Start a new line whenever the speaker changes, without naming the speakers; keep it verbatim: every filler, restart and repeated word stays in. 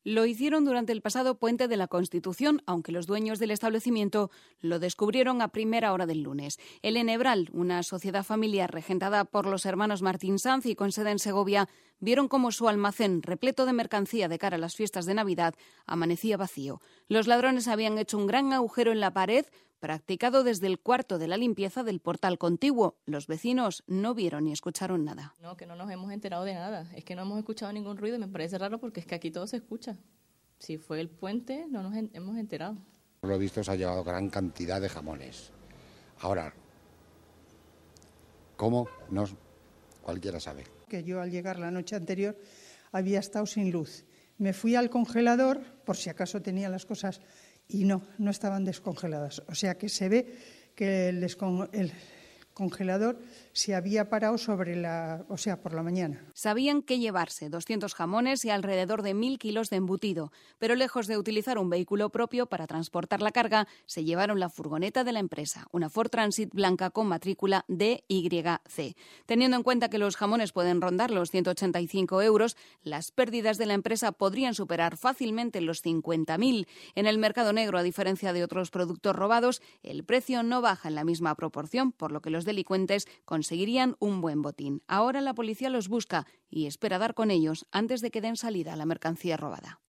Lo hicieron durante el pasado Puente de la Constitución, aunque los dueños del establecimiento lo descubrieron a primera hora del lunes. El Enebral, una sociedad familiar regentada por los hermanos Martín Sanz y con sede en Segovia, vieron cómo su almacén, repleto de mercancía de cara a las fiestas de Navidad, amanecía vacío. Los ladrones habían hecho un gran agujero en la pared, practicado desde el cuarto de la limpieza del portal contiguo. Los vecinos no vieron ni escucharon nada.
No, que no nos hemos enterado de nada. Es que no hemos escuchado ningún ruido y me parece raro porque es que aquí todo se escucha. Si fue el puente, no nos en- hemos enterado.
Por lo visto se ha llevado gran cantidad de jamones. Ahora, ¿cómo? No, cualquiera sabe.
Que yo al llegar la noche anterior había estado sin luz. Me fui al congelador por si acaso tenía las cosas y no, no estaban descongeladas. O sea que se ve que el, descon- el congelador se había parado sobre la, o sea, por la mañana.
Sabían qué llevarse, doscientos jamones y alrededor de mil kilos de embutido, pero lejos de utilizar un vehículo propio para transportar la carga, se llevaron la furgoneta de la empresa, una Ford Transit blanca con matrícula D Y C. Teniendo en cuenta que los jamones pueden rondar los ciento ochenta y cinco euros, las pérdidas de la empresa podrían superar fácilmente los cincuenta mil. En el mercado negro, a diferencia de otros productos robados, el precio no baja en la misma proporción, por lo que los delincuentes conseguirían un buen botín. Ahora la policía los busca y espera dar con ellos antes de que den salida a la mercancía robada.